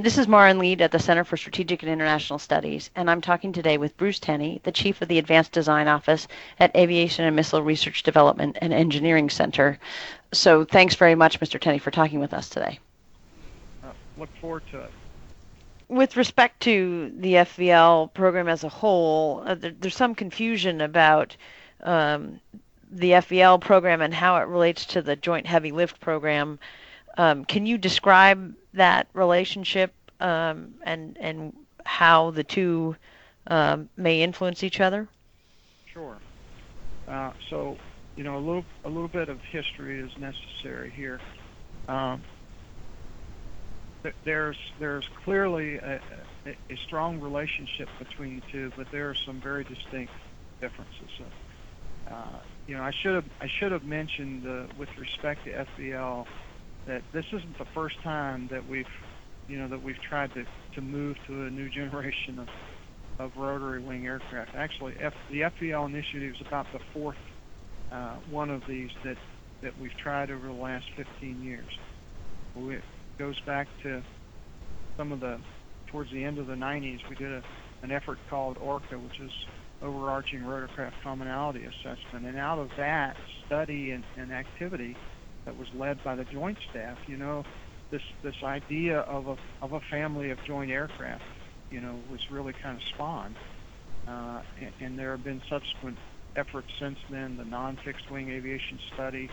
This is Marin Lead at the Center for Strategic and International Studies, and I'm talking today with Bruce Tenney, the Chief of the Advanced Design Office at Aviation and Missile Research Development and Engineering Center. So thanks very much, Mr. Tenney, for talking with us today. Look forward to it. With respect to the FVL program as a whole, there's some confusion about the FVL program and how it relates to the Joint Heavy Lift program. Can you describe that relationship and how the two may influence each other? Sure. So, a little bit of history is necessary here. There's clearly a strong relationship between the two, but there are some very distinct differences. I should have mentioned with respect to FVL that this isn't the first time that we've tried to move to a new generation of rotary wing aircraft. Actually, the FVL initiative is about the fourth one of these that we've tried over the last 15 years. It goes back to towards the end of the 90s. We did an effort called ORCA, which is Overarching Rotorcraft Commonality Assessment, and out of that study and activity that was led by the Joint Staff, this idea of a family of joint aircraft, was really kind of spawned, and there have been subsequent efforts since then. The non-fixed wing aviation study,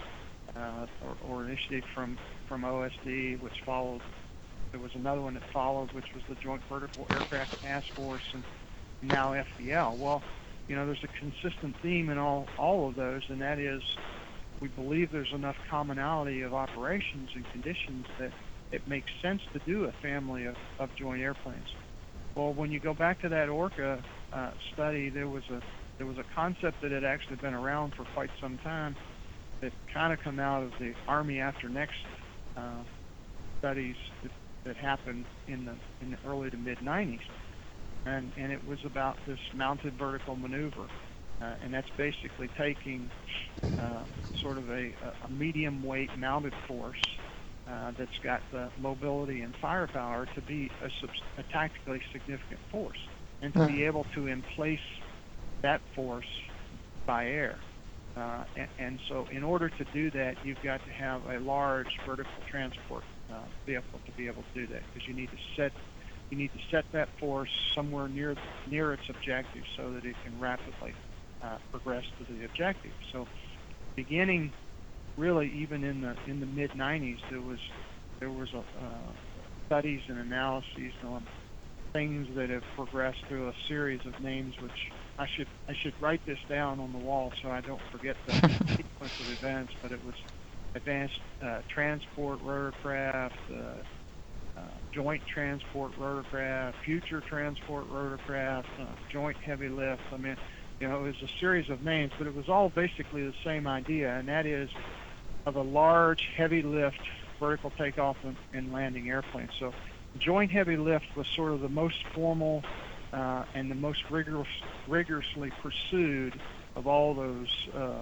or initiative from OSD, which followed. There was another one that followed, which was the Joint Vertical Aircraft Task Force, and now FVL. Well, there's a consistent theme in all of those, and that is we believe there's enough commonality of operations and conditions that it makes sense to do a family of joint airplanes. Well, when you go back to that ORCA study, there was a concept that had actually been around for quite some time that kind of come out of the Army After Next studies that happened in the early to mid 90s, and it was about this mounted vertical maneuver, and that's basically taking sort of a medium weight mounted force that's got the mobility and firepower to be a tactically significant force, and to be able to emplace that force by air. And so in order to do that, you've got to have a large vertical transport vehicle to be able to do that, because you need to set that force somewhere near its objective so that it can rapidly progress to the objective. So beginning really even in the mid 90s, there was studies and analyses on things that have progressed through a series of names, which I should write this down on the wall so I don't forget the sequence of events. But it was advanced transport rotorcraft, joint transport rotorcraft, future transport rotorcraft, joint heavy lift. I mean, it was a series of names, but it was all basically the same idea, and that is of a large heavy lift vertical takeoff and landing airplane. So joint heavy lift was sort of the most formal and the most rigorously pursued of all those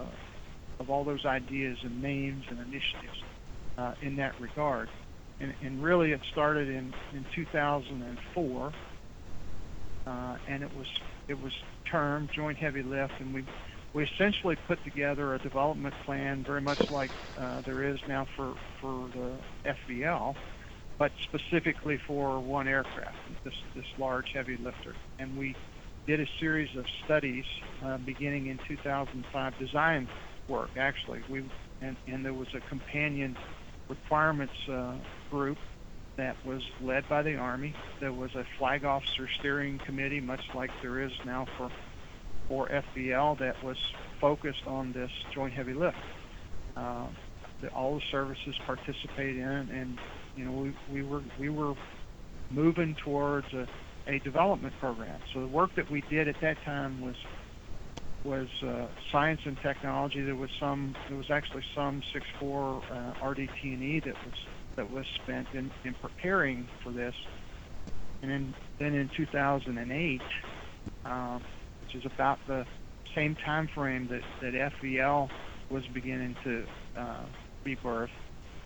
ideas and names and initiatives in that regard. And really it started in 2004, and it was termed joint heavy lift, and we essentially put together a development plan very much like there is now for the FVL, but specifically for one aircraft, this large heavy lifter. And we did a series of studies beginning in 2005, design work actually. And there was a companion requirements group that was led by the Army. There was a flag officer steering committee, much like there is now for FVL, that was focused on this joint heavy lift. All the services participated in, and we were moving towards a development program. So the work that we did at that time was science and technology. There was actually some 6.4 RDT&E that was spent in preparing for this. And then in 2008, which is about the same time frame that FVL was beginning to rebirth,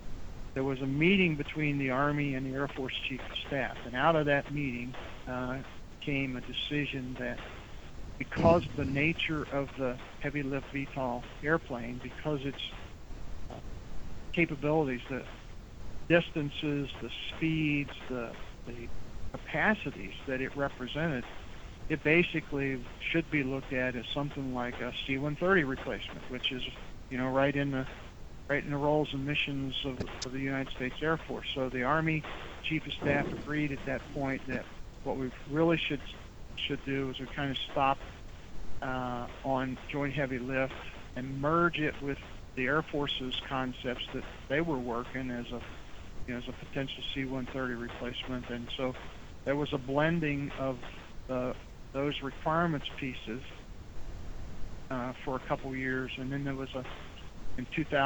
there was a meeting between the Army and the Air Force Chief of Staff, and out of that meeting came a decision that because of the nature of the heavy lift VTOL airplane, because its capabilities, the distances, the speeds, the capacities that it represented, it basically should be looked at as something like a C-130 replacement, which is, right in the roles and missions of the United States Air Force. So the Army Chief of Staff agreed at that point that what we really should do is we kind of stop on joint heavy lift and merge it with the Air Force's concepts that they were working as a potential C-130 replacement. And so there was a blending of those requirements pieces for a couple years, and then there was in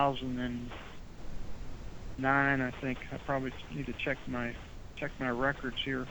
2009, I think. I probably need to check my records here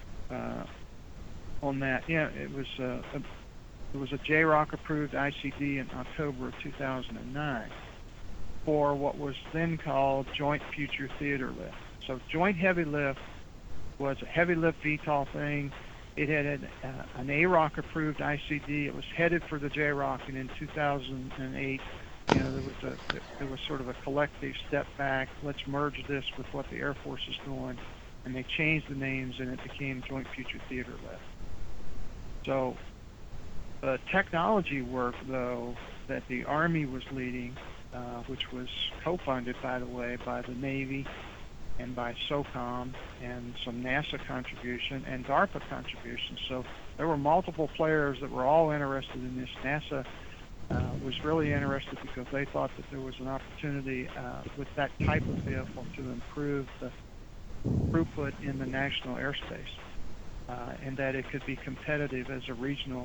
on that. Yeah, it was a JROC approved ICD in October of 2009 for what was then called Joint Future Theater Lift. So Joint Heavy Lift was a heavy lift VTOL thing. It had an AROC approved ICD. It was headed for the JROC, and in 2008, there was sort of a collective step back. Let's merge this with what the Air Force is doing, and they changed the names, and it became Joint Future Theater Lift. So the technology work, though, that the Army was leading, which was co-funded, by the way, by the Navy and by SOCOM and some NASA contribution and DARPA contribution. So there were multiple players that were all interested in this. NASA was really interested because they thought that there was an opportunity with that type of vehicle to improve the throughput in the national airspace, and that it could be competitive as a regional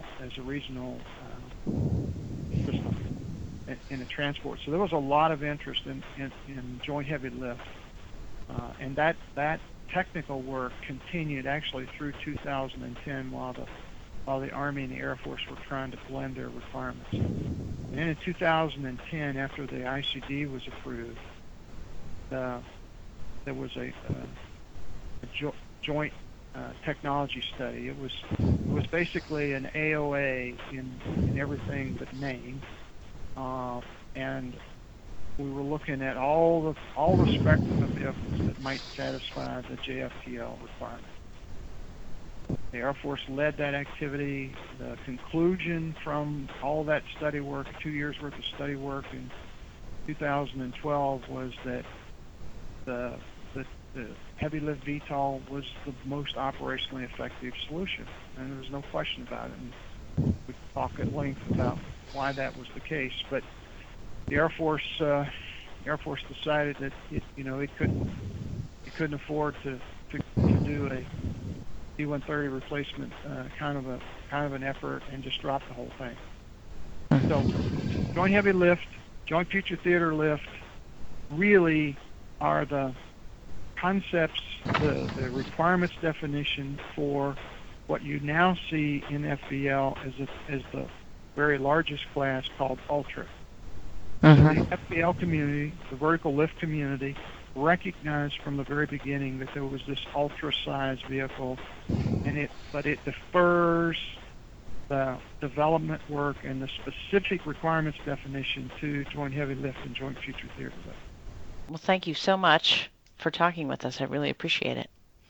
system in the transport. So there was a lot of interest in joint heavy lift, and that technical work continued actually through 2010 while the Army and the Air Force were trying to blend their requirements. And then in 2010, after the ICD was approved, there was a joint technology study. It was basically an AOA in everything but name, and we were looking at all the spectrum of vehicles that might satisfy the JFTL requirement. The Air Force led that activity. The conclusion from all that study work, 2 years worth of study work in 2012, was that the heavy lift VTOL was the most operationally effective solution, and there was no question about it. And we could talk at length about why that was the case, but the Air Force decided that it couldn't afford to do a C-130 replacement kind of an effort, and just dropped the whole thing. So joint heavy lift, joint future theater lift really are the concepts, the requirements definition for what you now see in FVL as the very largest class called Ultra. The FVL community, the vertical lift community, recognized from the very beginning that there was this ultra-sized vehicle, but it defers the development work and the specific requirements definition to joint heavy lift and joint future theater lift. Well, thank you so much for talking with us. I really appreciate it.